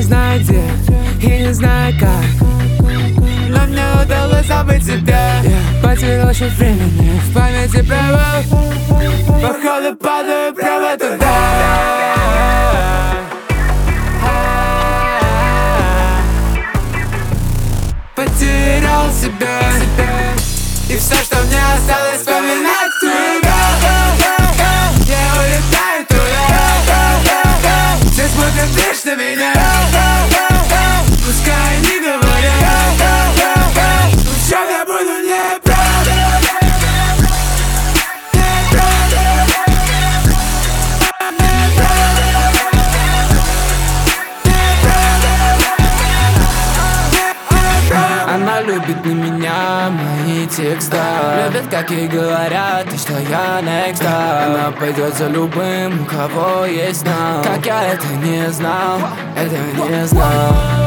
знаю где и не знаю как, но мне удалось забыть тебя. Потерял счет времени, в памяти провал. Походу падаю прямо туда. Потерял себя, и все, что мне осталось, вспоминать тебя. Я улетаю туда, все смотрят лишь на меня. Пускай не говорят, в чем я буду неправ. Она любит не меня, мои текста. Любит, как ей говорят, и что я next up. Она пойдет за любым, у кого есть нам. Как я это не знал, этого не знал.